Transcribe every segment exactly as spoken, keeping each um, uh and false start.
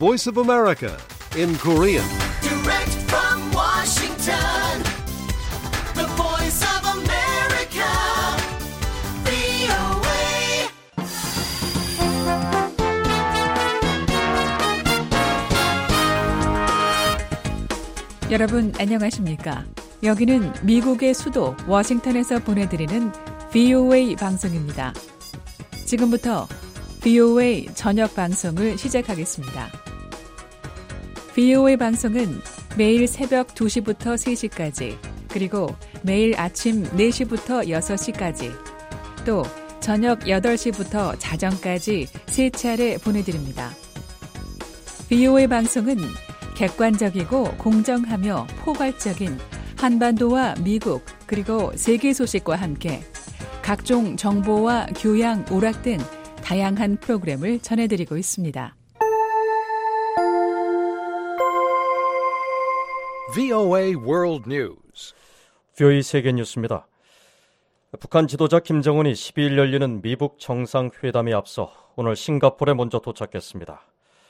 Voice of America in Korean. Direct from Washington, the Voice of America, 브이오에이. 여러분 안녕하십니까? 여기는 미국의 수도 워싱턴에서 보내드리는 브이오에이 방송입니다. 지금부터 브이오에이 저녁 방송을 시작하겠습니다. 브이오에이 방송은 매일 새벽 두 시부터 세 시까지, 그리고 매일 아침 네 시부터 여섯 시까지, 또 저녁 여덟 시부터 자정까지 세 차례 보내드립니다. 브이오에이 방송은 객관적이고 공정하며 포괄적인 한반도와 미국 그리고 세계 소식과 함께 각종 정보와 교양, 오락 등 다양한 프로그램을 전해드리고 있습니다. 브이오에이 World News. 브이오에이 세계 뉴스입니다. 북한 지도자 김정은이 십이 일 열리는 미북 정상회담에 앞서 오늘 싱가포르에 먼저 도착했습니다.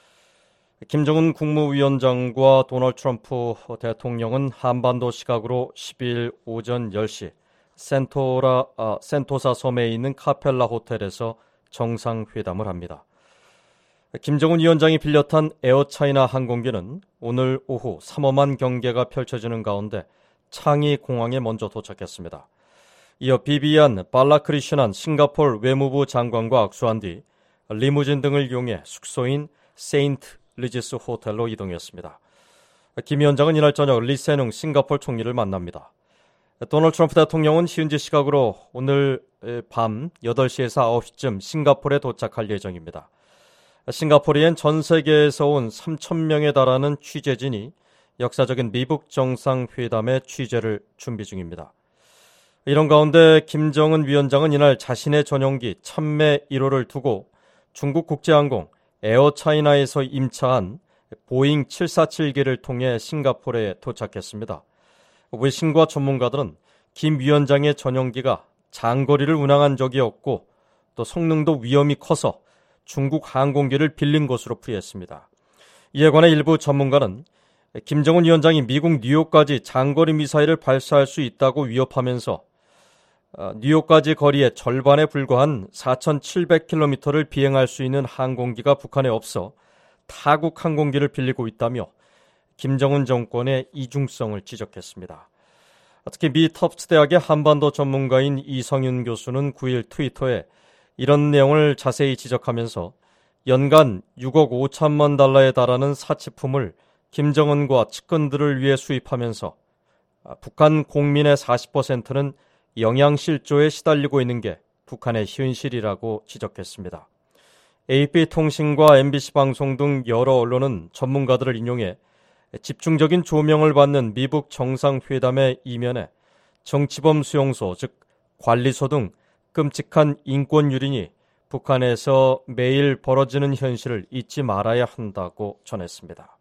김정은 국무위원장과 도널드 트럼프 대통령은 한반도 시각으로 십이 일 오전 열 시 센토라, 아, 센토사 섬에 있는 카펠라 호텔에서 정상회담을 합니다. 김정은 위원장이 빌려 탄 에어차이나 항공기는 오늘 오후 삼엄한 경계가 펼쳐지는 가운데 창이 공항에 먼저 도착했습니다. 이어 비비안 발라크리슈난 싱가포르 외무부 장관과 악수한 뒤 리무진 등을 이용해 숙소인 세인트 리지스 호텔로 이동했습니다. 김 위원장은 이날 저녁 리세능 싱가포르 총리를 만납니다. 도널드 트럼프 대통령은 현지 시각으로 오늘 밤 여덟 시에서 아홉 시쯤 싱가포르에 도착할 예정입니다. 싱가포르엔 전 세계에서 온 삼천 명에 달하는 취재진이 역사적인 미북 정상회담의 취재를 준비 중입니다. 이런 가운데 김정은 위원장은 이날 자신의 전용기 참매 일 호를 두고 중국 국제항공 에어차이나에서 임차한 보잉 칠사칠기를 통해 싱가포르에 도착했습니다. 외신과 전문가들은 김 위원장의 전용기가 장거리를 운항한 적이 없고 또 성능도 위험이 커서 중국 항공기를 빌린 것으로 풀이했습니다. 이에 관해 일부 전문가는 김정은 위원장이 미국 뉴욕까지 장거리 미사일을 발사할 수 있다고 위협하면서 뉴욕까지 거리의 절반에 불과한 사천칠백 킬로미터를 비행할 수 있는 항공기가 북한에 없어 타국 항공기를 빌리고 있다며 김정은 정권의 이중성을 지적했습니다. 특히 미 터프트 대학의 한반도 전문가인 이성윤 교수는 구 일 트위터에 이런 내용을 자세히 지적하면서 연간 육억 오천만 달러에 달하는 사치품을 김정은과 측근들을 위해 수입하면서 북한 국민의 사십 퍼센트는 영양실조에 시달리고 있는 게 북한의 현실이라고 지적했습니다. 에이피통신과 엠비씨 방송 등 여러 언론은 전문가들을 인용해 집중적인 조명을 받는 미북 정상회담의 이면에 정치범 수용소, 즉 관리소 등 끔찍한 인권 유린이 북한에서 매일 벌어지는 현실을 잊지 말아야 한다고 전했습니다.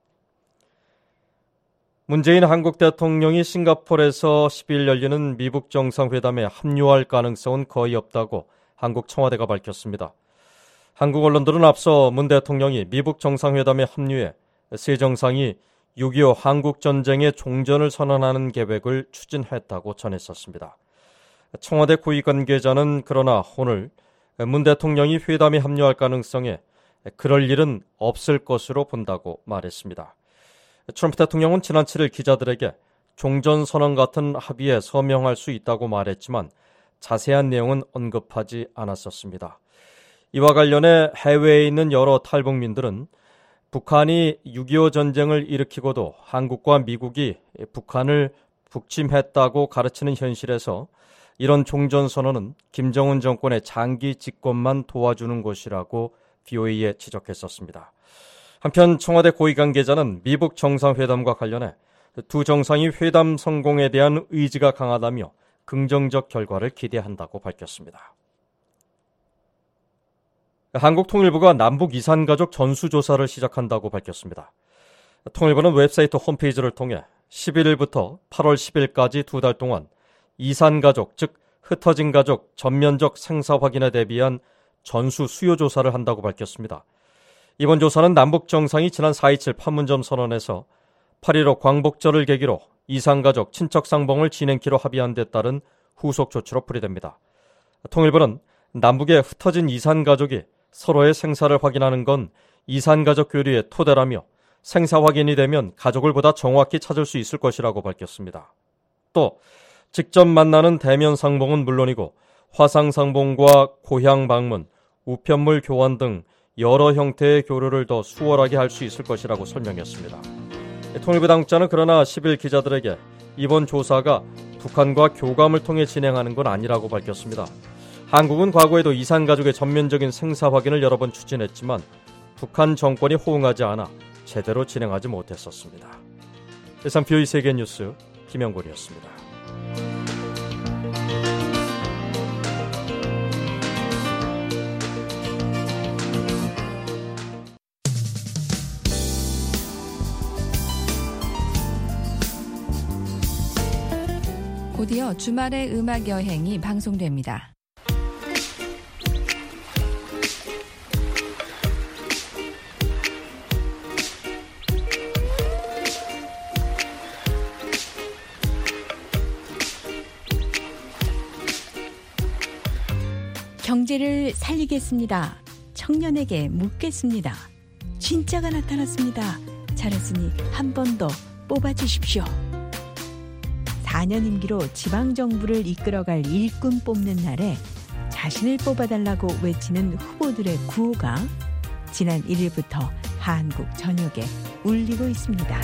문재인 한국 대통령이 싱가포르에서 십이 일 열리는 미북 정상회담에 합류할 가능성은 거의 없다고 한국 청와대가 밝혔습니다. 한국 언론들은 앞서 문 대통령이 미북 정상회담에 합류해 세 정상이 육이오 한국전쟁의 종전을 선언하는 계획을 추진했다고 전했었습니다. 청와대 고위 관계자는 그러나 오늘 문 대통령이 회담에 합류할 가능성에 그럴 일은 없을 것으로 본다고 말했습니다. 트럼프 대통령은 지난 칠 일 기자들에게 종전선언 같은 합의에 서명할 수 있다고 말했지만 자세한 내용은 언급하지 않았었습니다. 이와 관련해 해외에 있는 여러 탈북민들은 북한이 육이오 전쟁을 일으키고도 한국과 미국이 북한을 북침했다고 가르치는 현실에서 이런 종전선언은 김정은 정권의 장기 집권만 도와주는 것이라고 브이오에이에 지적했었습니다. 한편 청와대 고위 관계자는 미북 정상회담과 관련해 두 정상이 회담 성공에 대한 의지가 강하다며 긍정적 결과를 기대한다고 밝혔습니다. 한국통일부가 남북 이산가족 전수조사를 시작한다고 밝혔습니다. 통일부는 웹사이트 홈페이지를 통해 십일 일부터 팔월 십일까지 두 달 동안 이산가족, 즉 흩어진 가족 전면적 생사 확인에 대비한 전수 수요 조사를 한다고 밝혔습니다. 이번 조사는 남북 정상이 지난 사 이칠 판문점 선언에서 팔 일오 광복절을 계기로 이산가족 친척상봉을 진행키로 합의한 데 따른 후속 조치로 풀이됩니다. 통일부는 남북에 흩어진 이산가족이 서로의 생사를 확인하는 건 이산가족 교류의 토대라며 생사 확인이 되면 가족을 보다 정확히 찾을 수 있을 것이라고 밝혔습니다. 또 직접 만나는 대면 상봉은 물론이고 화상 상봉과 고향 방문, 우편물 교환 등 여러 형태의 교류를 더 수월하게 할 수 있을 것이라고 설명했습니다. 통일부 당국자는 그러나 십 일 기자들에게 이번 조사가 북한과 교감을 통해 진행하는 건 아니라고 밝혔습니다. 한국은 과거에도 이산가족의 전면적인 생사 확인을 여러 번 추진했지만 북한 정권이 호응하지 않아 제대로 진행하지 못했었습니다. 이상 비오이 세계뉴스 김영곤이었습니다. 곧이어 주말의 음악 여행이 방송됩니다. 경제를 살리겠습니다. 청년에게 묻겠습니다. 진짜가 나타났습니다. 잘했으니 한 번 더 뽑아주십시오. 사 년 임기로 지방정부를 이끌어갈 일꾼 뽑는 날에 자신을 뽑아달라고 외치는 후보들의 구호가 지난 일 일부터 한국 전역에 울리고 있습니다.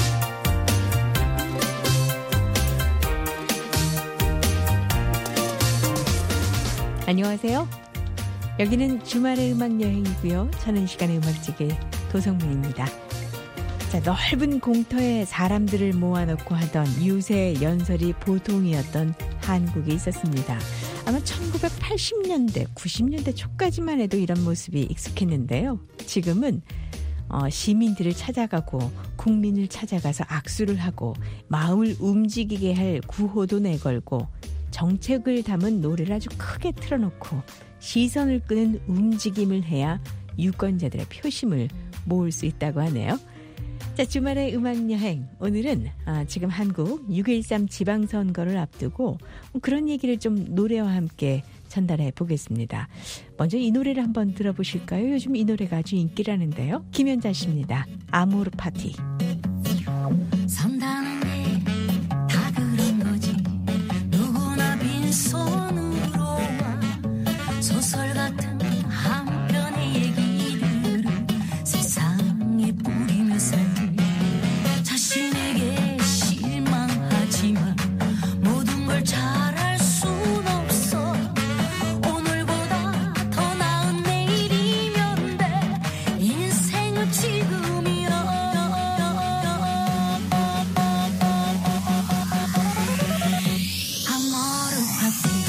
안녕하세요. 여기는 주말의 음악 여행이고요. 저는 시간의 음악지기 도성문입니다. 자, 넓은 공터에 사람들을 모아놓고 하던 유세 연설이 보통이었던 한국이 있었습니다. 아마 천구백팔십 년대, 구십 년대 초까지만 해도 이런 모습이 익숙했는데요. 지금은 어, 시민들을 찾아가고 국민을 찾아가서 악수를 하고 마음을 움직이게 할 구호도 내걸고 정책을 담은 노래를 아주 크게 틀어놓고 시선을 끄는 움직임을 해야 유권자들의 표심을 모을 수 있다고 하네요. 자, 주말의 음악여행. 오늘은 아, 지금 한국 육 일삼 지방선거를 앞두고 그런 얘기를 좀 노래와 함께 전달해 보겠습니다. 먼저 이 노래를 한번 들어보실까요? 요즘 이 노래가 아주 인기라는데요. 김연자 씨입니다. 아모르 파티. 산다는 게 다 그런 거지. 누구나 빈손으로 와. 소설 같은 한 편의 얘기를 세상에 뿌리며 살지. 자신에게 실망하지만 모든 걸 잘할 순 없어. 오늘보다 더 나은 내일이면 돼. 인생은 지금이야. 아모르 파티.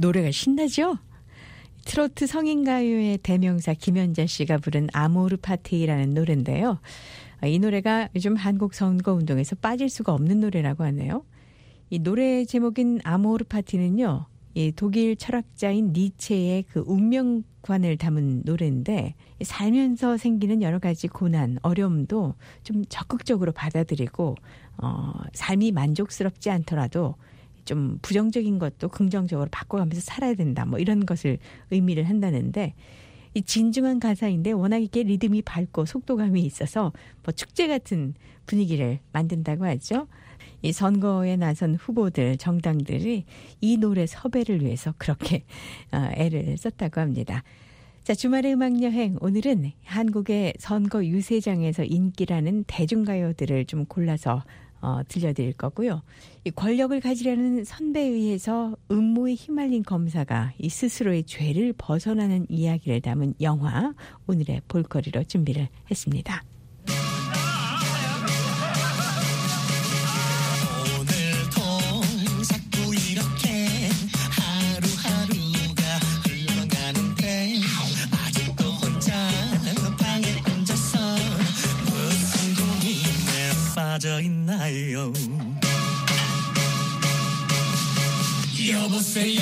노래가 신나죠? 트로트 성인가요의 대명사 김연자 씨가 부른 아모르 파티라는 노래인데요. 이 노래가 요즘 한국 선거운동에서 빠질 수가 없는 노래라고 하네요. 이 노래 제목인 아모르 파티는요, 이 독일 철학자인 니체의 그 운명관을 담은 노래인데, 살면서 생기는 여러 가지 고난, 어려움도 좀 적극적으로 받아들이고, 어, 삶이 만족스럽지 않더라도 좀 부정적인 것도 긍정적으로 바꿔가면서 살아야 된다. 뭐 이런 것을 의미를 한다는데, 이 진중한 가사인데 워낙 이게 리듬이 밝고 속도감이 있어서 뭐 축제 같은 분위기를 만든다고 하죠. 이 선거에 나선 후보들, 정당들이 이 노래 섭외를 위해서 그렇게 애를 썼다고 합니다. 자, 주말의 음악여행, 오늘은 한국의 선거 유세장에서 인기라는 대중가요들을 좀 골라서 어, 들려드릴 거고요. 이 권력을 가지려는 선배에 의해서 음모에 휘말린 검사가 이 스스로의 죄를 벗어나는 이야기를 담은 영화, 오늘의 볼거리로 준비를 했습니다. 오늘도 자꾸 이렇게 하루하루가 흘러가는데 아직도 혼자 방에 앉아서 무슨 고민에 빠져있나요? 여보세요.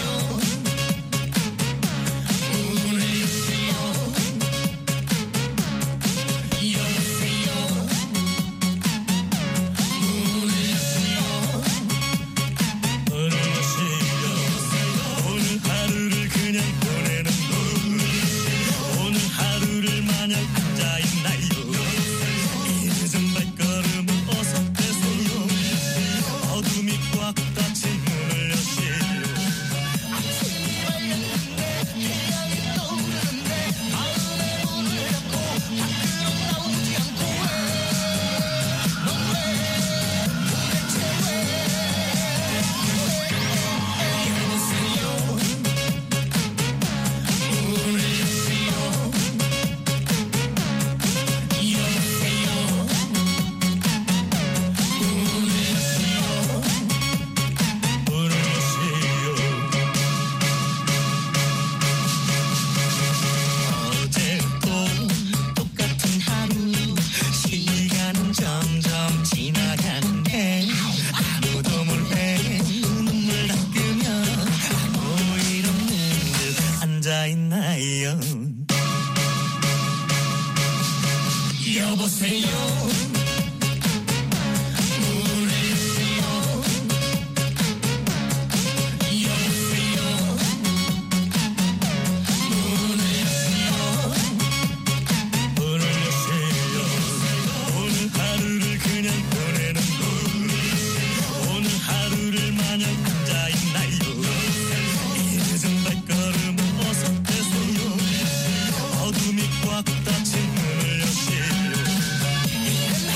어둠이 꽉 닫힌 문을 여시오.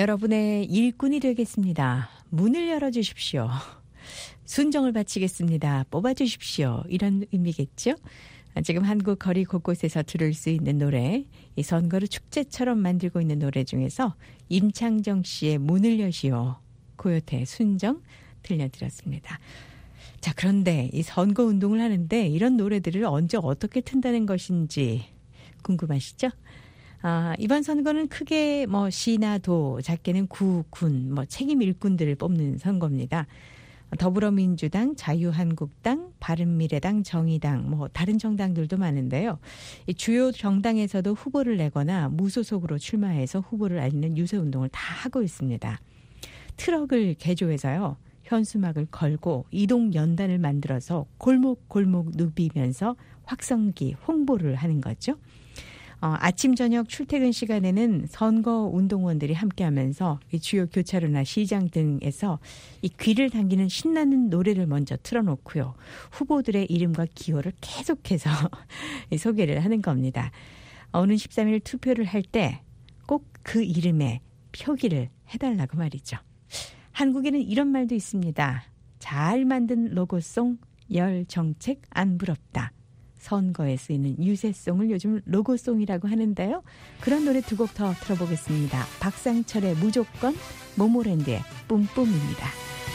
여러분의 일꾼이 되겠습니다. 문을 열어주십시오. 순정을 바치겠습니다. 뽑아주십시오. 이런 의미겠죠? 지금 한국 거리 곳곳에서 들을 수 있는 노래, 이 선거를 축제처럼 만들고 있는 노래 중에서 임창정 씨의 문을 여시오, 고요태 순정 들려드렸습니다. 자, 그런데 이 선거 운동을 하는데 이런 노래들을 언제 어떻게 튼다는 것인지 궁금하시죠? 아, 이번 선거는 크게 뭐 시나 도, 작게는 구, 군, 뭐 책임 일꾼들을 뽑는 선거입니다. 더불어민주당, 자유한국당, 바른미래당, 정의당, 뭐 다른 정당들도 많은데요. 이 주요 정당에서도 후보를 내거나 무소속으로 출마해서 후보를 알리는 유세운동을 다 하고 있습니다. 트럭을 개조해서요, 현수막을 걸고 이동연단을 만들어서 골목골목 누비면서 확성기 홍보를 하는 거죠. 어, 아침 저녁 출퇴근 시간에는 선거 운동원들이 함께하면서 이 주요 교차로나 시장 등에서 이 귀를 당기는 신나는 노래를 먼저 틀어놓고요, 후보들의 이름과 기호를 계속해서 소개를 하는 겁니다. 오는 십삼 일 투표를 할 때 꼭 그 이름에 표기를 해달라고 말이죠. 한국에는 이런 말도 있습니다. 잘 만든 로고송, 열 정책 안 부럽다. 선거에 쓰이는 유세송을 요즘 로고송이라고 하는데요. 그런 노래 두 곡 더 들어보겠습니다. 박상철의 무조건, 모모랜드의 뿜뿜입니다.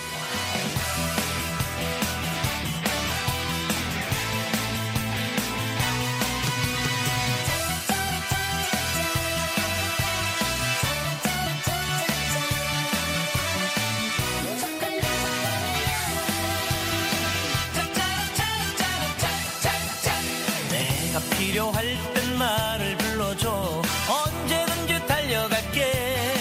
필요할 땐 말을 불러줘. 언제든지 달려갈게.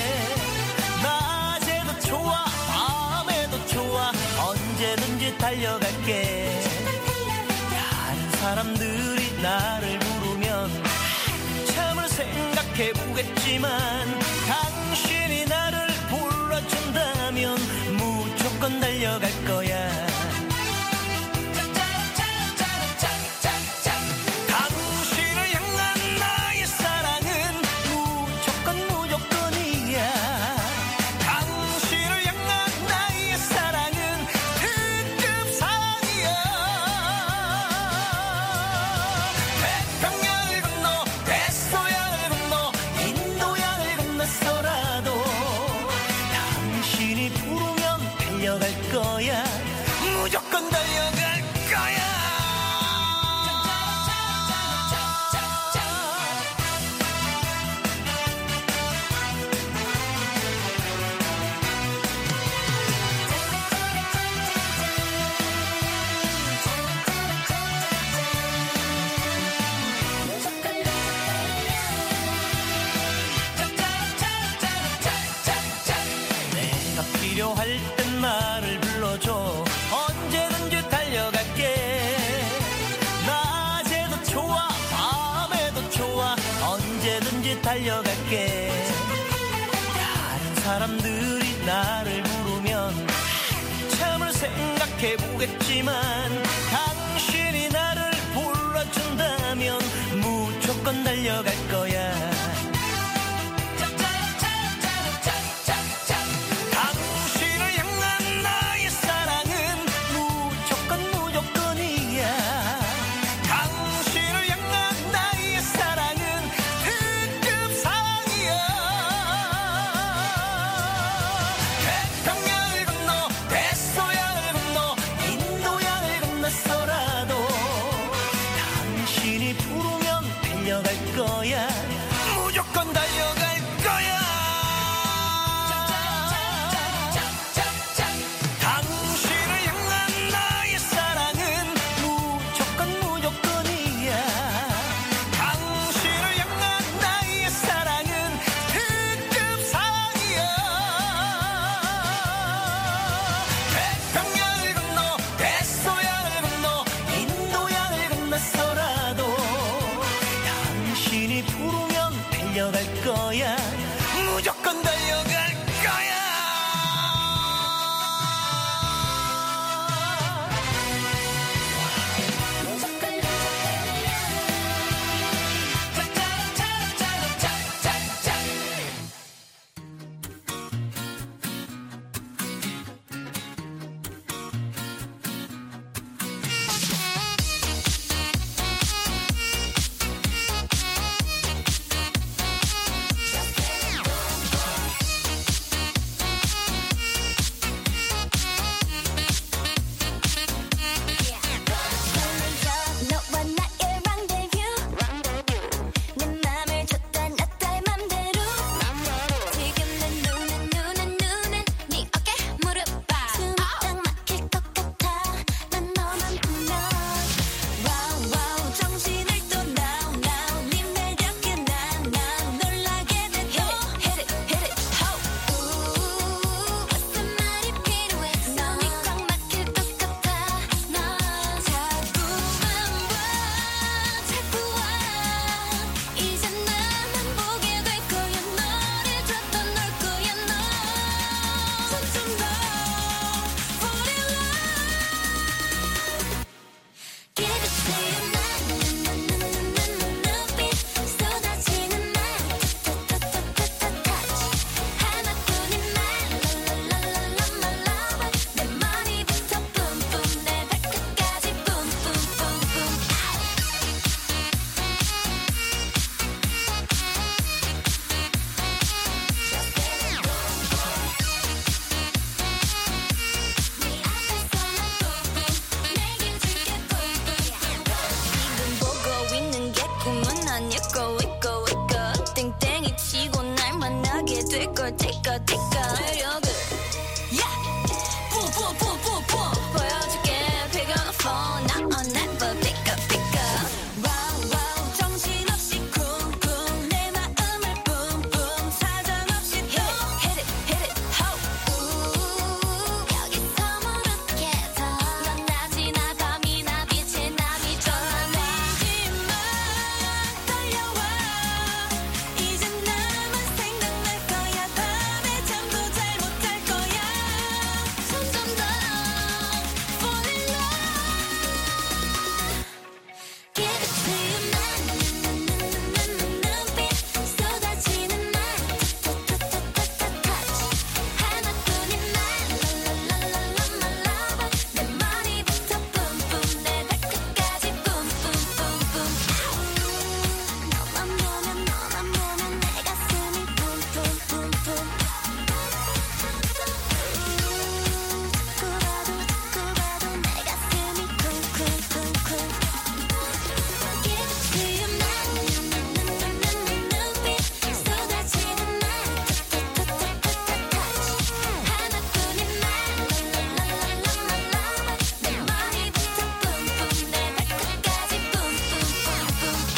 낮에도 좋아, 밤에도 좋아. 언제든지 달려갈게. 다른 사람들이 나를 부르면 참을 생각해보겠지만, 당신이 나를 불러준다면 무조건 달려갈 거야. 무조건 달려갈 거야. 내가 필요할 땐 말을 불러줘. 언제든지 달려갈게. 낮에도 좋아, 밤에도 좋아. 언제든지 달려갈게. 다른 사람들이 나를 부르면 참을 생각해보겠지만, 당신이 나를 불러준다면 무조건 달려갈 거야. 거야. 매력을 yeah 뿜뿜뿜뿜뿜 보여줄게 pick up the phone now or never pick up pick up wow wow 정신없이 쿵쿵 내 마음을 뿜뿜 사정없이 또 hit it hit it ho ooh 여기서 무릎께서 넌 나 지나가 미나 빛이 나 미쳐나 내지만 달려와 이제 나만 생각날 거야 밤에 잠도 잘 못 잘 거야 점점 더 fall in love give it to you 난 눈빛 쏟아지는 날 touch 하나뿐인 날 랄랄랄랄라 my lover 내 머리부터 뿜뿜 내 발끝까지 뿜뿜뿜뿜 너만 보면 너만 보면 내 가슴이 뿜뿜뿜뿜 자꾸 봐도 자꾸 봐도 내 가슴이 쿵쿵쿵쿵 give it to you 난 눈빛 쏟아지는 날 touch 하나뿐인 날 랄랄랄랄라 my lover 내 머리부터 뿜뿜 내 발끝까지 뿜뿜뿜뿜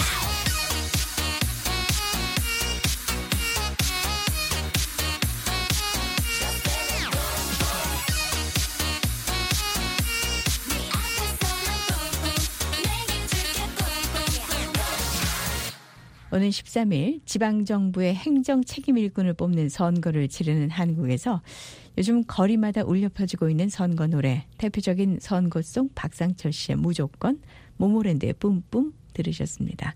오는 십삼 일 지방정부의 행정 책임 일꾼을 뽑는 선거를 치르는 한국에서 요즘 거리마다 울려 퍼지고 있는 선거 노래, 대표적인 선거송 박상철 씨의 무조건, 모모랜드의 뿜뿜 들으셨습니다.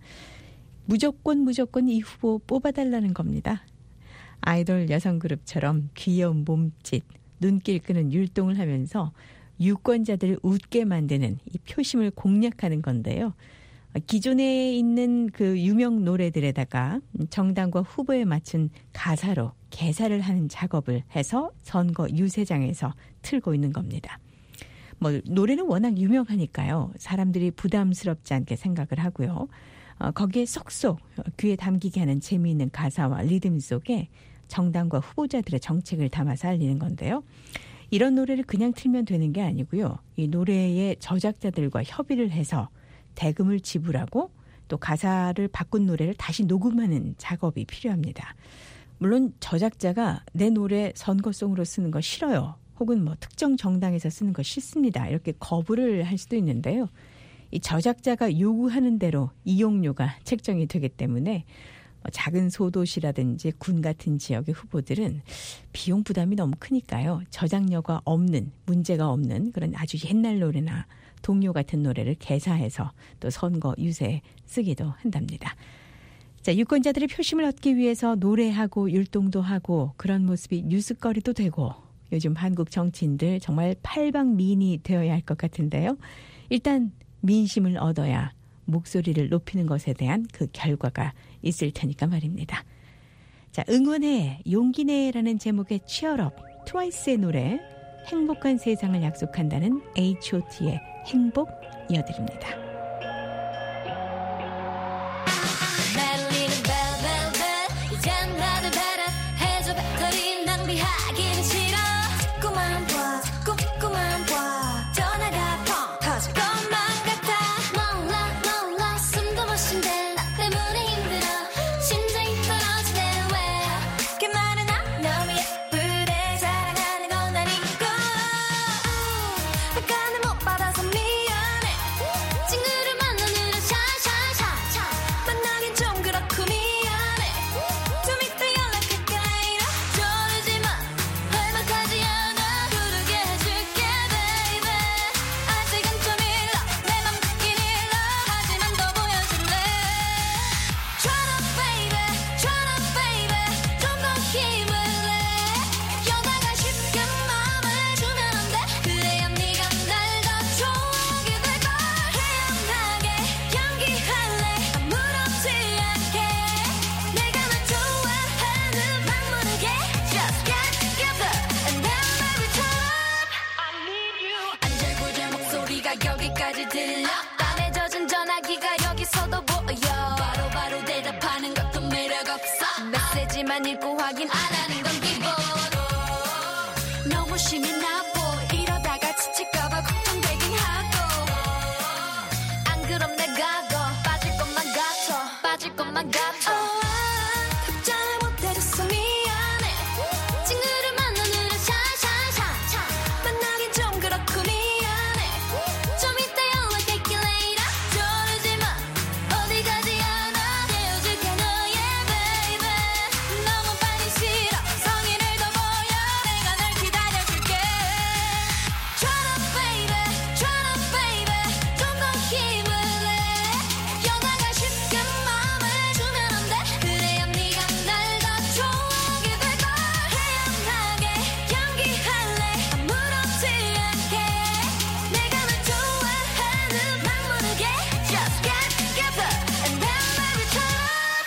무조건 무조건 이 후보 뽑아달라는 겁니다. 아이돌 여성 그룹처럼 귀여운 몸짓, 눈길 끄는 율동을 하면서 유권자들을 웃게 만드는 이 표심을 공략하는 건데요. 기존에 있는 그 유명 노래들에다가 정당과 후보에 맞춘 가사로 개사를 하는 작업을 해서 선거 유세장에서 틀고 있는 겁니다. 뭐 노래는 워낙 유명하니까요. 사람들이 부담스럽지 않게 생각을 하고요. 어, 거기에 쏙쏙 귀에 담기게 하는 재미있는 가사와 리듬 속에 정당과 후보자들의 정책을 담아서 알리는 건데요. 이런 노래를 그냥 틀면 되는 게 아니고요. 이 노래의 저작자들과 협의를 해서 대금을 지불하고 또 가사를 바꾼 노래를 다시 녹음하는 작업이 필요합니다. 물론 저작자가 내 노래 선거송으로 쓰는 거 싫어요. 혹은 뭐 특정 정당에서 쓰는 거 싫습니다. 이렇게 거부를 할 수도 있는데요. 이 저작자가 요구하는 대로 이용료가 책정이 되기 때문에 작은 소도시라든지 군 같은 지역의 후보들은 비용 부담이 너무 크니까요. 저작료가 없는, 문제가 없는 그런 아주 옛날 노래나 동요 같은 노래를 개사해서 또 선거 유세에 쓰기도 한답니다. 자, 유권자들의 표심을 얻기 위해서 노래하고 율동도 하고 그런 모습이 뉴스거리도 되고 요즘 한국 정치인들 정말 팔방미인이 되어야 할 것 같은데요. 일단 민심을 얻어야 목소리를 높이는 것에 대한 그 결과가 있을 테니까 말입니다. 자, 응원해 용기내라는 제목의 치얼업 트와이스의 노래 행복한 세상을 약속한다는 에이치 오 티의 행복 이어드립니다. 날리는 벨벨벨 이젠 다들 배려 해줘 배터리 낭비하기는 싫어 자꾸만 봐 자꾸만 봐 전화가 펑 터질 것만 같아 몰라 몰라 숨도 못 쉰대 나 때문에 힘들어 심장이 떨어지네 왜 그 말은 나 너무 예쁘대 사랑하는 건 아니고 약간은 못 받아서 미안해 자부심이 나고 이러다가 지칠까봐 걱정되긴 하고 안 그럼 내가 더 빠질 것만 같아 빠질 것만 같아 oh, 답장을 못해줘서 미안해 친구를 만나느라 샤샤샤 만나긴 좀 그렇고 미안해 좀 이따 연락할게 later 저러지마 어디 가지 않아 깨워줄게 너의 baby 너무 빨리 싫어 성의를 더 보여 내가 널 기다려줄게 Try to baby Try to baby 좀 더 힘을 내 연하가 쉽게 마음을 주면 안돼 그래야 네가 날 더 좋아하게 될걸 태연하게 연기할래 아무렇지 않게 내가 널 좋아하는 맘 모르게 Just get together and then baby turn up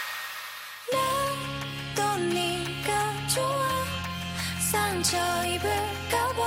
난 또 네가 좋아 상처 입을까봐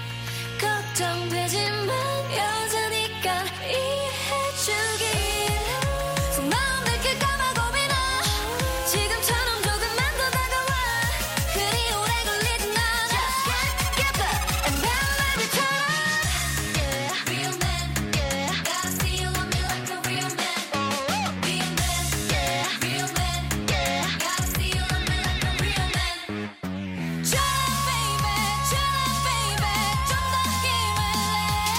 걱정되지만 여자니까 이해해주길 속마음 들킬까봐 고민아 지금처럼 조금만 더 다가와 그리 오래 걸리진 않아 Just get together and then baby turn up Yeah real man Yeah gotta see you love me like a real man Real man Yeah real man Yeah gotta see you love me like a real man Try baby Try baby 좀 더 힘을 내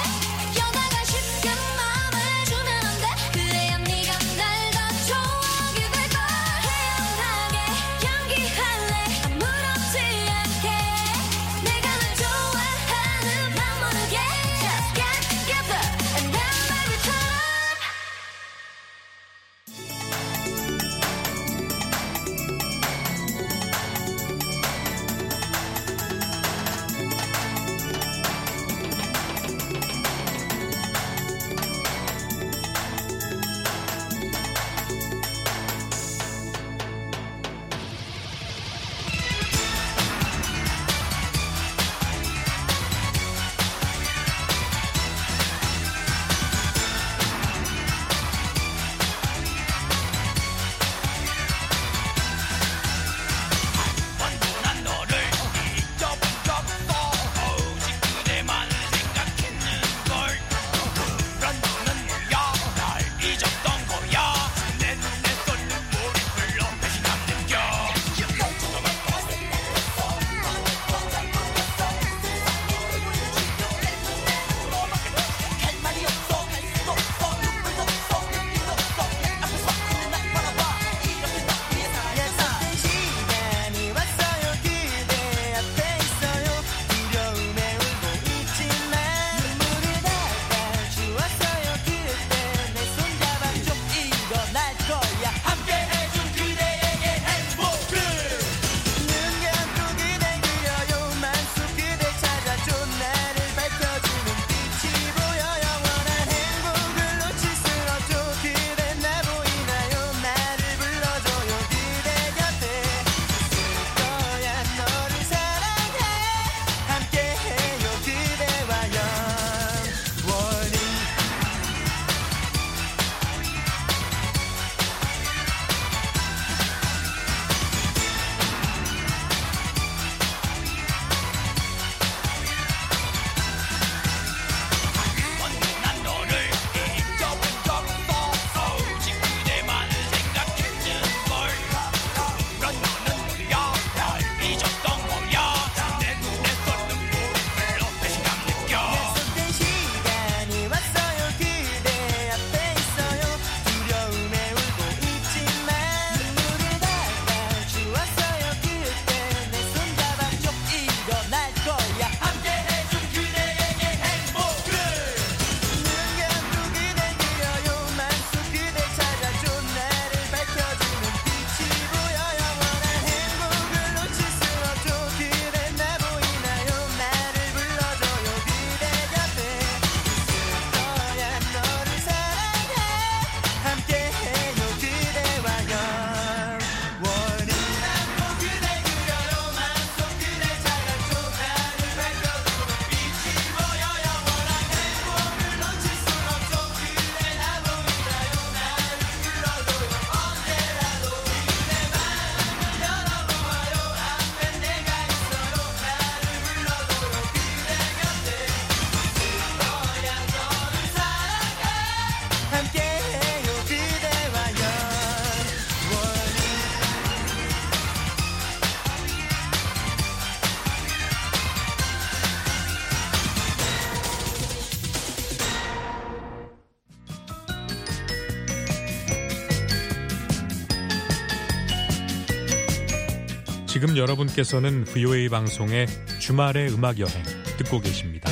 지금 여러분께서는 브이오에이 방송의 주말의 음악 여행 듣고 계십니다.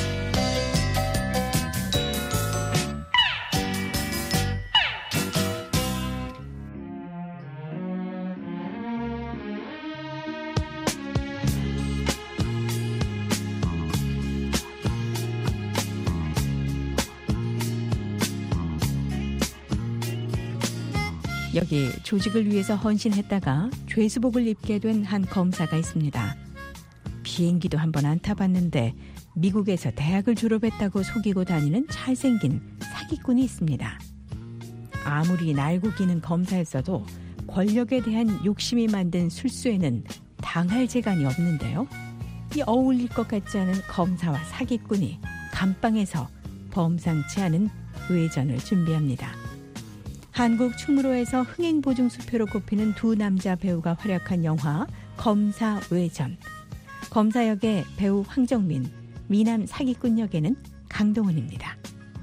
여기 조직을 위해서 헌신했다가 죄수복을 입게 된 한 검사가 있습니다. 비행기도 한번 안 타봤는데 미국에서 대학을 졸업했다고 속이고 다니는 잘생긴 사기꾼이 있습니다. 아무리 날고 기는 검사였어도 권력에 대한 욕심이 만든 술수에는 당할 재간이 없는데요. 이 어울릴 것 같지 않은 검사와 사기꾼이 감방에서 범상치 않은 외전을 준비합니다. 한국 충무로에서 흥행보증수표로 꼽히는 두 남자 배우가 활약한 영화 검사 외전. 검사 역의 배우 황정민, 미남 사기꾼 역에는 강동원입니다.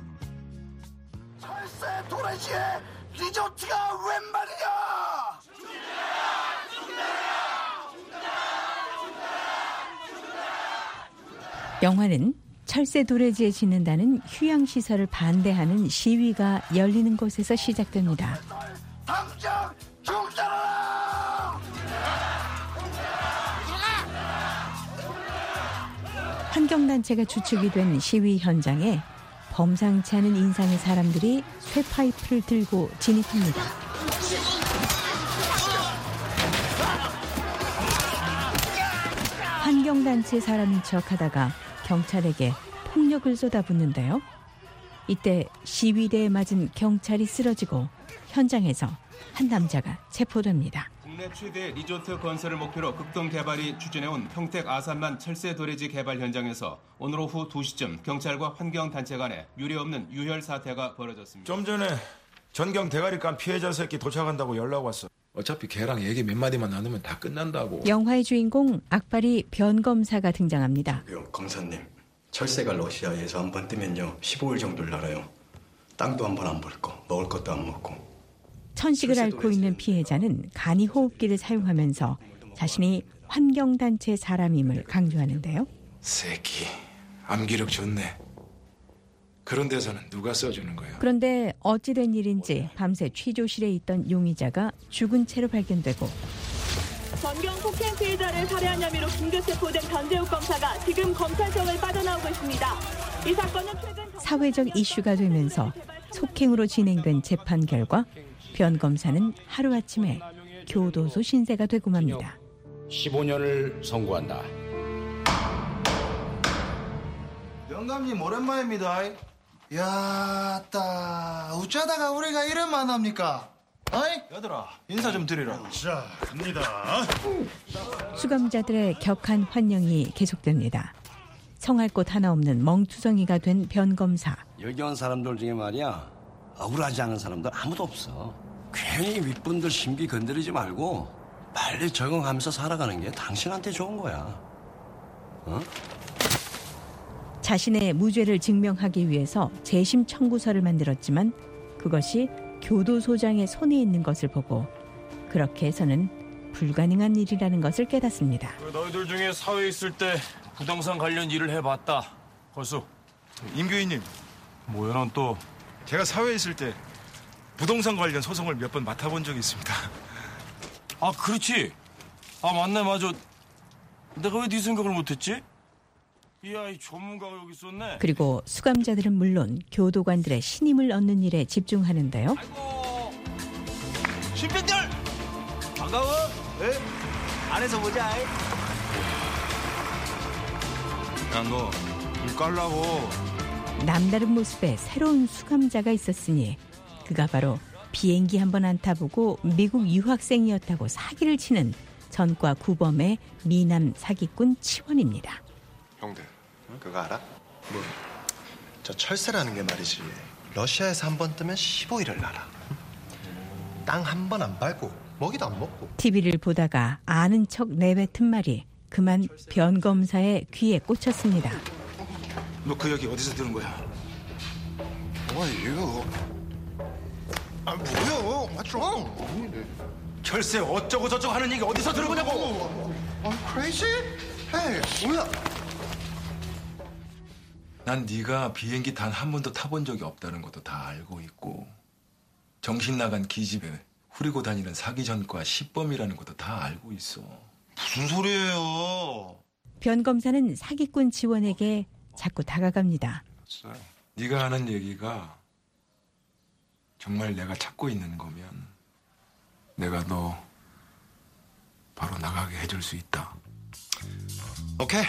철새 도라지에 리조트가 웬 말이냐! 영화는 철새 도래지에 짓는다는 휴양시설을 반대하는 시위가 열리는 곳에서 시작됩니다. 당장 중단하라! 환경단체가 주축이 된 시위 현장에 범상치 않은 인상의 사람들이 쇠파이프를 들고 진입합니다. 환경단체 사람인 척하다가 경찰에게 폭력을 쏟아붓는데요. 이때 시위대에 맞은 경찰이 쓰러지고 현장에서 한 남자가 체포됩니다. 국내 최대 리조트 건설을 목표로 극동 개발이 추진해온 평택 아산만 철새 도래지 개발 현장에서 오늘 오후 두 시쯤 경찰과 환경단체 간에 유례없는 유혈 사태가 벌어졌습니다. 좀 전에 전경 대가리감 피해자 새끼 도착한다고 연락 왔어. 어차피 걔랑 얘기 몇 마디만 나누면 다 끝난다고. 영화의 주인공 악바리 변검사가 등장합니다. 검사님, 철새가 러시아에서 한 번 뜨면요 십오 일 정도를 날아요. 땅도 한 번 안 벌고 먹을 것도 안 먹고. 천식을 앓고 있는 피해자는 간이 호흡기를 사용하면서 자신이 환경단체 사람임을 강조하는데요. 새끼, 암기력 좋네. 그런 데서는 누가 써주는 거야? 그런데 어찌된 일인지 밤새 취조실에 있던 용의자가 죽은 채로 발견되고 전경 폭행 피해자를 살해한 혐의로 긴급 체포된 변재욱 검사가 지금 검찰청을 빠져나오고 있습니다. 이 사건은 최근 사회적 이슈가 되면서 속행으로 진행된 재판 결과 변 검사는 하루아침에 교도소 신세가 되고 맙니다. 십오 년을 선고한다. 영감님 오랜만입니다. 야, 따 어쩌다가 우리가 이런 만납니까? 어이? 얘들아, 인사 좀 드리라. 자, 갑니다. 수감자들의 격한 환영이 계속됩니다. 성할 곳 하나 없는 멍투성이가 된 변 검사. 여기 온 사람들 중에 말이야, 억울하지 않은 사람들 아무도 없어. 괜히 윗분들 심기 건드리지 말고 빨리 적응하면서 살아가는 게 당신한테 좋은 거야. 어? 자신의 무죄를 증명하기 위해서 재심 청구서를 만들었지만 그것이 교도소장의 손에 있는 것을 보고 그렇게 해서는 불가능한 일이라는 것을 깨닫습니다. 너희들 중에 사회에 있을 때 부동산 관련 일을 해봤다. 거수. 임 교수님. 뭐야, 넌 또. 제가 사회에 있을 때 부동산 관련 소송을 몇 번 맡아본 적이 있습니다. 아, 그렇지. 아, 맞네, 맞아. 내가 왜 네 생각을 못했지? 이 아이 전문가가 여기 있었네. 그리고 수감자들은 물론 교도관들의 신임을 얻는 일에 집중하는데요. 아이고, 신병들 반가워. 에? 안에서 보자. 야, 너 일 깔라고. 남다른 모습의 새로운 수감자가 있었으니 그가 바로 비행기 한 번 안 타보고 미국 유학생이었다고 사기를 치는 전과 구범의 미남 사기꾼 치원입니다. 형들, 그거 알아? 뭐? 저 철새라는 게 말이지. 러시아에서 한 번 뜨면 십오 일을 날아. 땅 한 번 안 밟고 먹이도 안 먹고. 티비를 보다가 아는 척 내뱉은 말이 그만 변 검사의 귀에 꽂혔습니다. 너 그 얘기 어디서 들은 거야? 뭐예요? 아, 뭐야? 맞죠? 철새 어쩌고 저쩌고 하는 얘기 어디서 들은 거냐고? I'm crazy? Hey, 뭐야? 난 네가 비행기 단 한 번도 타본 적이 없다는 것도 다 알고 있고 정신 나간 기집애 후리고 다니는 사기 전과 시범이라는 것도 다 알고 있어. 무슨 소리예요? 변 검사는 사기꾼 지원에게 자꾸 다가갑니다. 네가 하는 얘기가 정말 내가 찾고 있는 거면 내가 너 바로 나가게 해줄 수 있다. 오케이.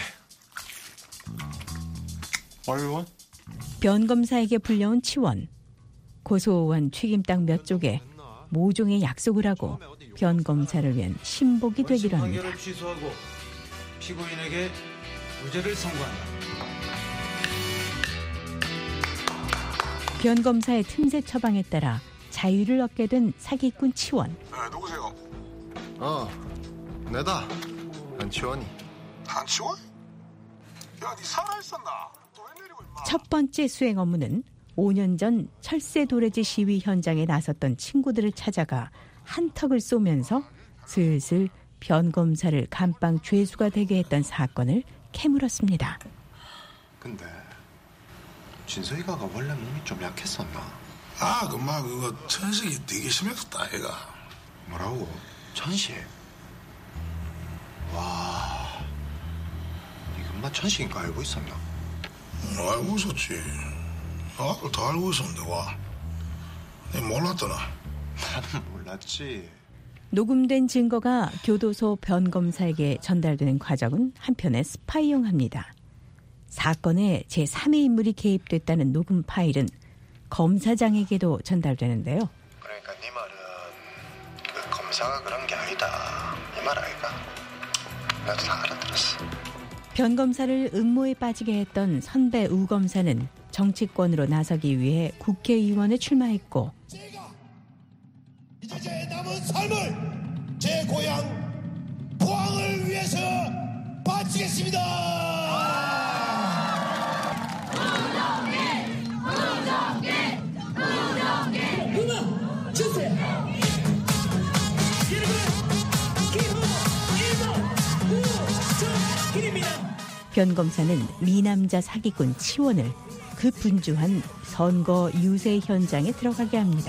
얼른. 변 검사에게 불려온 치원. 고소한 튀김땅 몇 쪽에 모종의 약속을 하고 변 검사를 위한 신복이 되기로 합니다. 관계를 취소하고 피고인에게 무죄를 선고한다. 변 검사의 틈새 처방에 따라 자유를 얻게 된 사기꾼 치원. 아, 누구세요? 어, 내다. 한치원이. 한치원? 야, 니 살아있었나? 첫 번째 수행 업무는 오 년 전 철새 도래지 시위 현장에 나섰던 친구들을 찾아가 한턱을 쏘면서 슬슬 변 검사를 감방 죄수가 되게 했던 사건을 캐물었습니다. 근데 진서이가가 원래 몸이 좀 약했었나? 아, 그 막 그거 천식이 되게 심했었다, 애가. 뭐라고? 천식? 와, 니 금방 천식인 거 알고 있었나? 음, 알고 있었지. 아, 그걸 다 알고 있었는데, 와. 내 몰랐더라. 나는 몰랐지. 녹음된 증거가 교도소 변 검사에게 전달되는 과정은 한편의 스파이용합니다. 사건에 제삼의 인물이 개입됐다는 녹음 파일은 검사장에게도 전달되는데요. 그러니까 네 말은 그 검사가 그런 게 아니다. 이 말 아이가? 나도 다 알아들었어. 변 검사를 음모에 빠지게 했던 선배 우 검사는 정치권으로 나서기 위해 국회의원에 출마했고 이제 제 남은 삶을 제 고향 포항을 위해서 바치겠습니다. 우정계, 우정계, 우정계. 음악 주세요. 변 검사는 미남자 사기꾼 치원을 그 분주한 선거 유세 현장에 들어가게 합니다.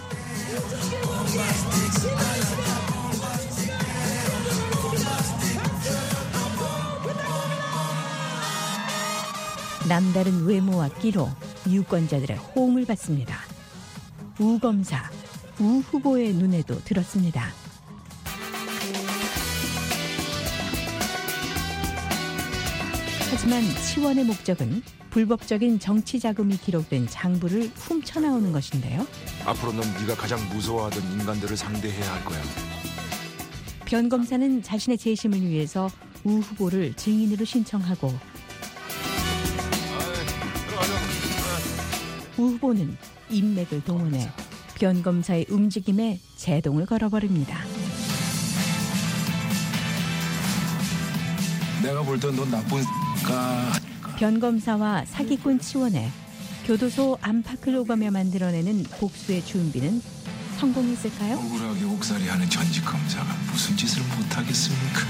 남다른 외모와 끼로 유권자들의 호응을 받습니다. 우 검사, 우 후보의 눈에도 들었습니다. 하지만 치원의 목적은 불법적인 정치 자금이 기록된 장부를 훔쳐나오는 것인데요. 앞으로 넌 네가 가장 무서워하던 인간들을 상대해야 할 거야. 변 검사는 자신의 재심을 위해서 우 후보를 증인으로 신청하고 우 후보는 인맥을 동원해 변 검사의 움직임에 제동을 걸어버립니다. 내가 볼 땐 넌 나쁜 가. 변 검사와 사기꾼 치원에 교도소 안팎을 오가며 만들어내는 복수의 준비는 성공했을까요? 억울하게 옥살이하는 전직 검사가 무슨 짓을 못하겠습니까?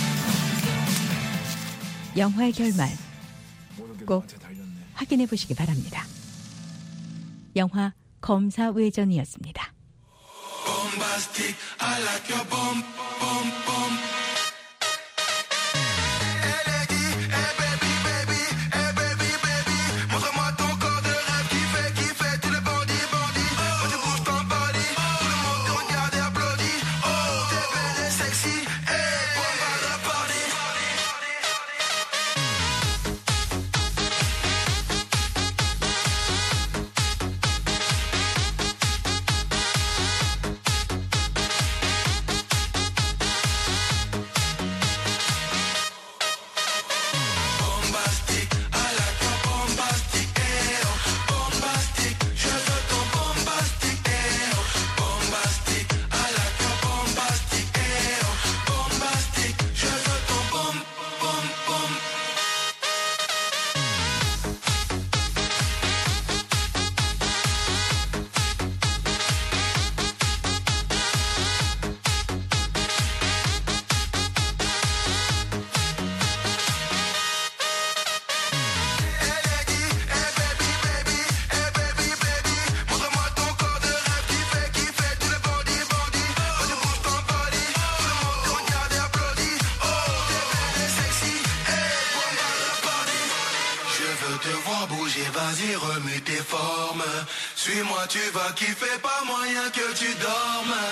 영화의 결말 꼭 확인해 보시기 바랍니다. 영화 검사 외전이었습니다. Bombastic, I like your bomb, bomb, bomb. te vois bouger, vas-y remue tes formes. Suis-moi, tu vas kiffer, pas moyen que tu dormes.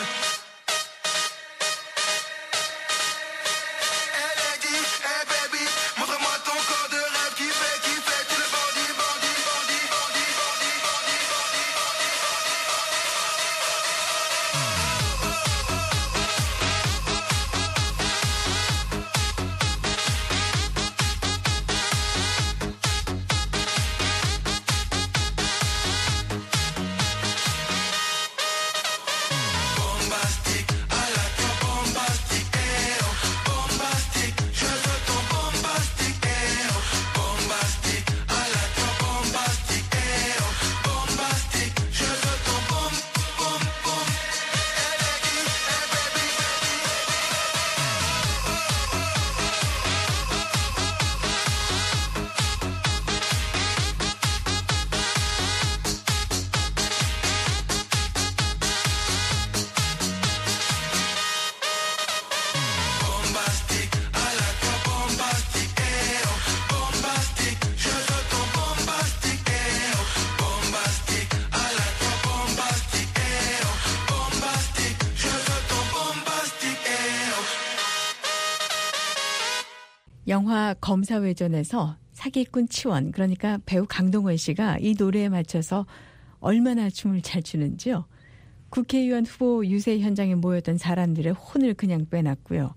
영화 검사회전에서 사기꾼 치원, 그러니까 배우 강동원 씨가 이 노래에 맞춰서 얼마나 춤을 잘 추는지요. 국회의원 후보 유세 현장에 모였던 사람들의 혼을 그냥 빼놨고요.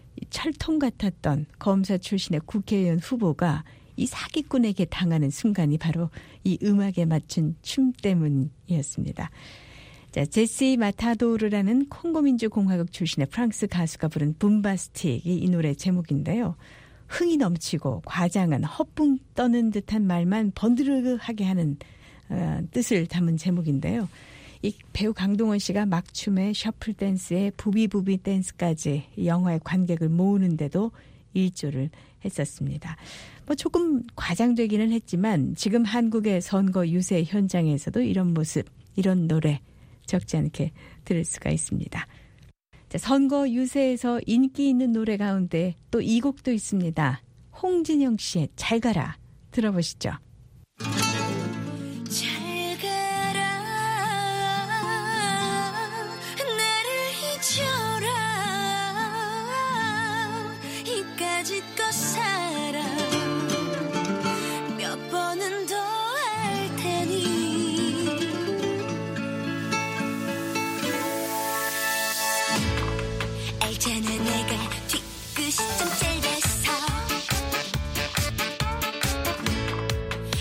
철통 같았던 검사 출신의 국회의원 후보가 이 사기꾼에게 당하는 순간이 바로 이 음악에 맞춘 춤 때문이었습니다. 자, 제시 마타도르라는 콩고민주공화국 출신의 프랑스 가수가 부른 붐바스틱이 이 노래 제목인데요. 흥이 넘치고 과장한 헛붕 떠는 듯한 말만 번드르하게 하는 어, 뜻을 담은 제목인데요. 이 배우 강동원 씨가 막춤에 셔플 댄스에 부비부비 댄스까지 영화의 관객을 모으는데도 일조를 했었습니다. 뭐 조금 과장되기는 했지만 지금 한국의 선거 유세 현장에서도 이런 모습, 이런 노래 적지 않게 들을 수가 있습니다. 자, 선거 유세에서 인기 있는 노래 가운데 또 이 곡도 있습니다. 홍진영 씨의 잘 가라 들어보시죠. 잘 가라 나를 잊어라 이까짓 것 살아 몇 번은 더 할 테니 알잖아 내가 뒤끝이 좀 짧아서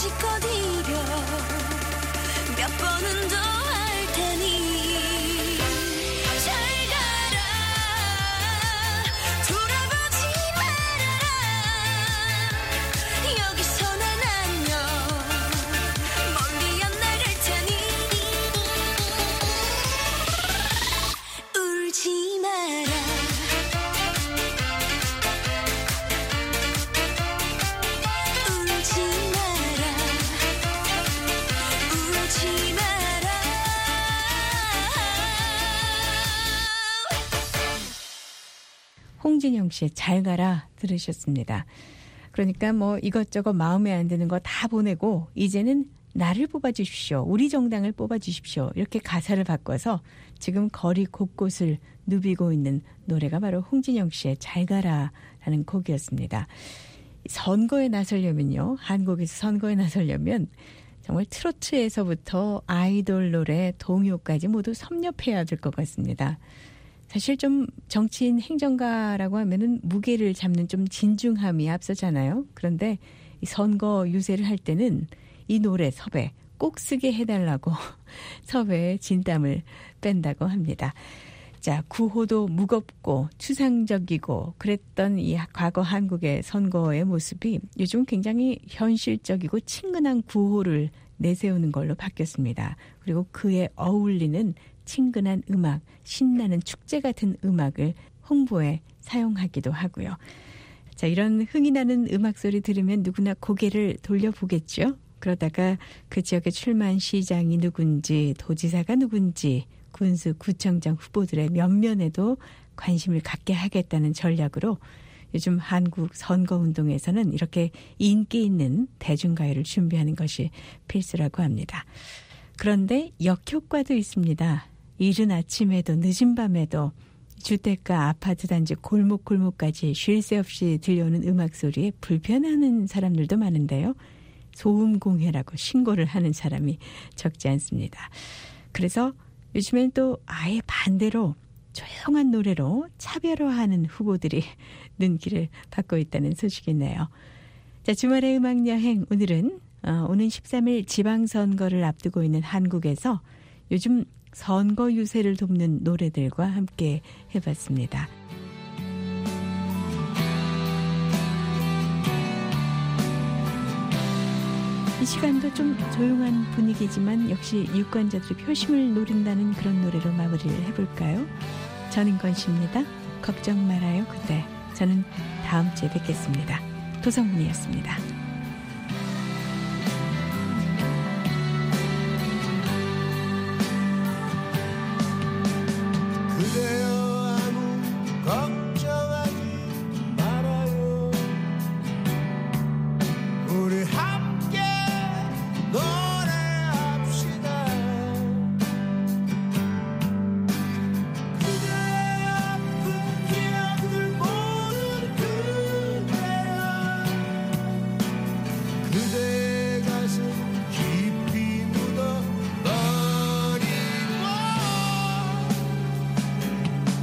마음껏 이겨 몇 번은 더 할 테니 잘 가라 돌아보지 말아라 여기서 난 안녕 멀리 안 나갈 테니 울지 마라 울지 마라 울지 마라 홍진영 씨의 잘 가라 들으셨습니다. 그러니까 뭐 이것저것 마음에 안 드는 거 다 보내고 이제는 나를 뽑아주십시오. 우리 정당을 뽑아주십시오. 이렇게 가사를 바꿔서 지금 거리 곳곳을 누비고 있는 노래가 바로 홍진영 씨의 잘 가라라는 곡이었습니다. 선거에 나서려면요. 한국에서 선거에 나서려면 정말 트로트에서부터 아이돌 노래, 동요까지 모두 섭렵해야 될 것 같습니다. 사실 좀 정치인 행정가라고 하면은 무게를 잡는 좀 진중함이 앞서잖아요. 그런데 이 선거 유세를 할 때는 이 노래 섭외 꼭 쓰게 해달라고 섭외에 진땀을 뺀다고 합니다. 자, 구호도 무겁고 추상적이고 그랬던 이 과거 한국의 선거의 모습이 요즘 굉장히 현실적이고 친근한 구호를 내세우는 걸로 바뀌었습니다. 그리고 그에 어울리는 친근한 음악, 신나는 축제 같은 음악을 홍보에 사용하기도 하고요. 자, 이런 흥이 나는 음악 소리 들으면 누구나 고개를 돌려보겠죠. 그러다가 그 지역에 출마한 시장이 누군지, 도지사가 누군지, 군수, 구청장 후보들의 면면에도 관심을 갖게 하겠다는 전략으로 요즘 한국 선거운동에서는 이렇게 인기 있는 대중가요를 준비하는 것이 필수라고 합니다. 그런데 역효과도 있습니다. 이른 아침에도 늦은 밤에도 주택가, 아파트 단지, 골목골목까지 쉴 새 없이 들려오는 음악 소리에 불편해하는 사람들도 많은데요. 소음공해라고 신고를 하는 사람이 적지 않습니다. 그래서 요즘엔 또 아예 반대로 조용한 노래로 차별화하는 후보들이 눈길을 받고 있다는 소식이네요. 자, 주말의 음악여행 오늘은 어, 오는 십삼 일 지방선거를 앞두고 있는 한국에서 요즘 선거 유세를 돕는 노래들과 함께 해봤습니다. 이 시간도 좀 조용한 분위기지만 역시 유권자들의 표심을 노린다는 그런 노래로 마무리를 해볼까요? 전인권 씨입니다. 걱정 말아요 그대. 저는 다음 주에 뵙겠습니다. 도성문이었습니다. 그대여 아무 걱정하지 말아요 우리 함께 노래합시다 그대의 아픈 기억들 모두 그대여 그대의 가슴 깊이 묻어버리고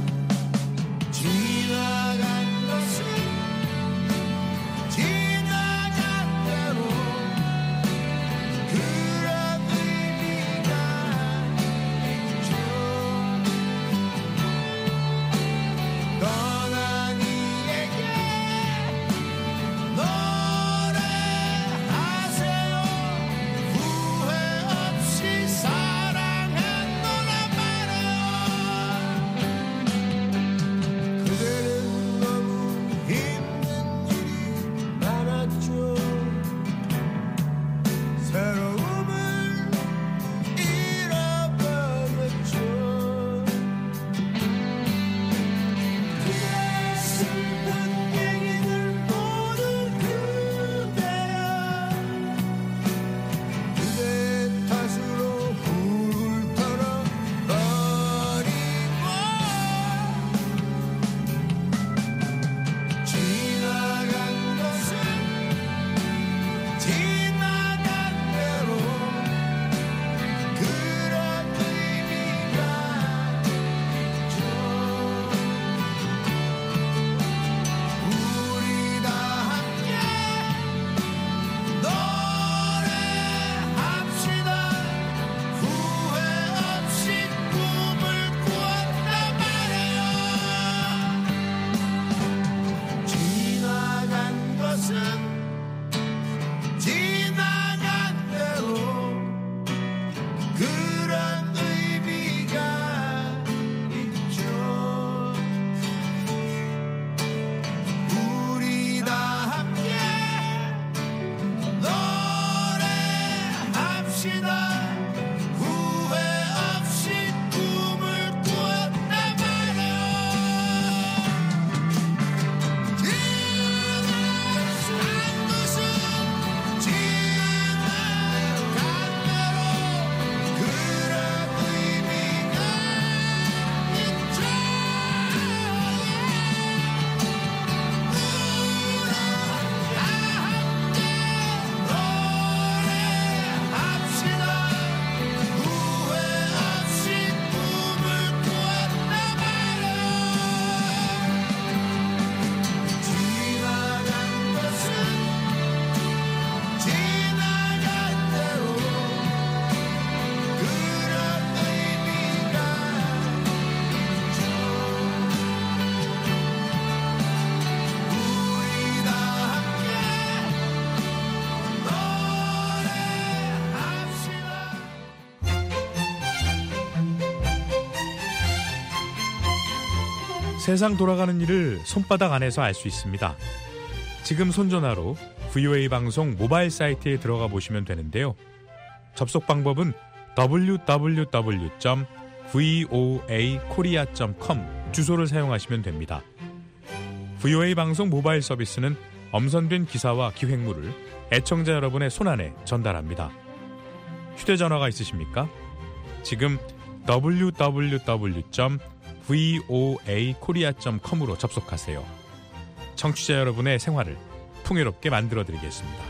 세상 돌아가는 일을 손바닥 안에서 알 수 있습니다. 지금 손전화로 브이오에이 방송 모바일 사이트에 들어가 보시면 되는데요. 접속 방법은 더블유 더블유 더블유 점 브이오에이 코리아 점 컴 주소를 사용하시면 됩니다. 브이오에이 방송 모바일 서비스는 엄선된 기사와 기획물을 애청자 여러분의 손안에 전달합니다. 휴대전화가 있으십니까? 지금 더블유 더블유 더블유 점 브이오에이 코리아 점 컴으로 접속하세요. 청취자 여러분의 생활을 풍요롭게 만들어드리겠습니다.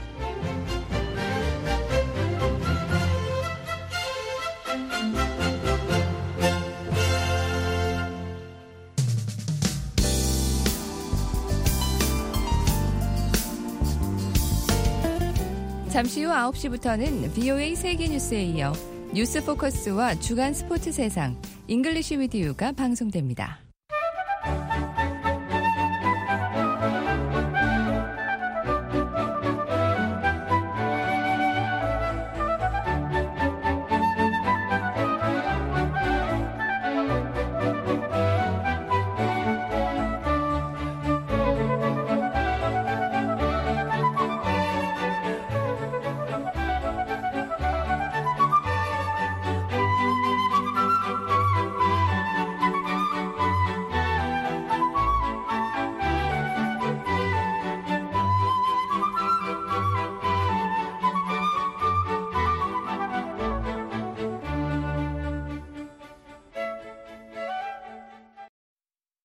잠시 후 아홉 시부터는 브이오에이 세계뉴스에 이어 뉴스 포커스와 주간 스포츠 세상 잉글리시 위드 유가 방송됩니다.